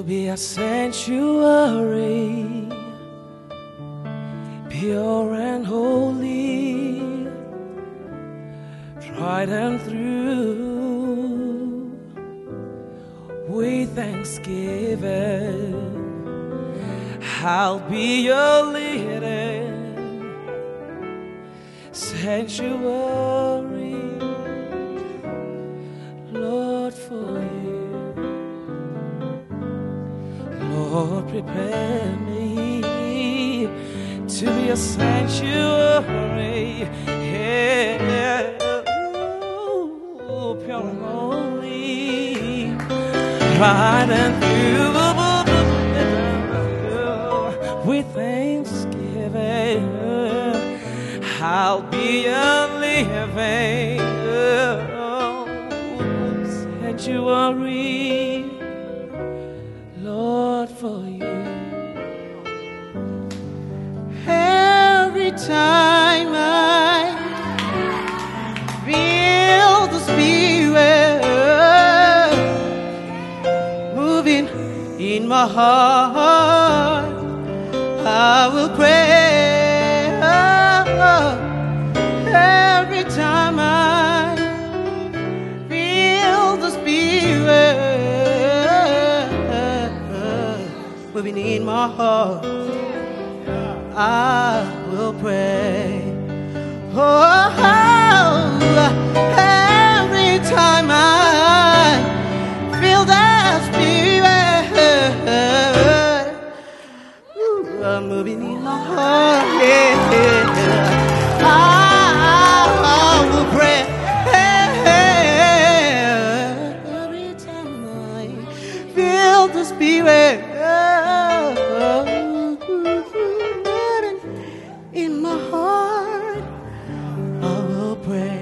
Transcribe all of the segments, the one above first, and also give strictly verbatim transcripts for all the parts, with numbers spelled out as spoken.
be a sanctuary, pure and holy, tried and through with thanksgiving. I'll be your leading sanctuary, Lord, for you. Lord, prepare me to be a sanctuary, yeah. Ooh, pure and holy, tried and through with thanksgiving. I'll be a living sanctuary, Lord, for you. Every time I feel the Spirit moving in my heart, I will pray. Every time I feel the Spirit moving in my heart, I will pray. Oh, every time I feel that Spirit ooh, moving in my heart, yeah, I, I will pray. Every time I feel the Spirit in my heart, I will pray.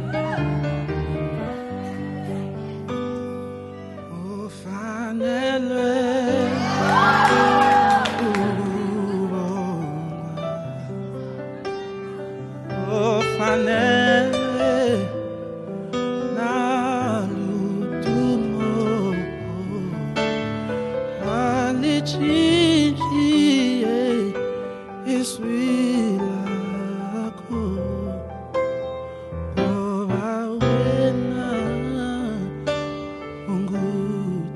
Oh, finally, oh, finally, now to more, is sweet like oh, I win on good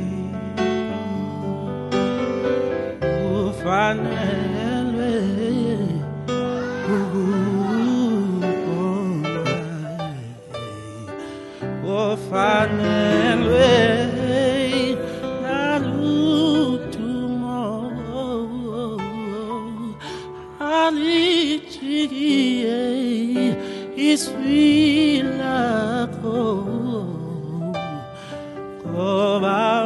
oh, finally, oh, finally. It's sweet like oh, oh,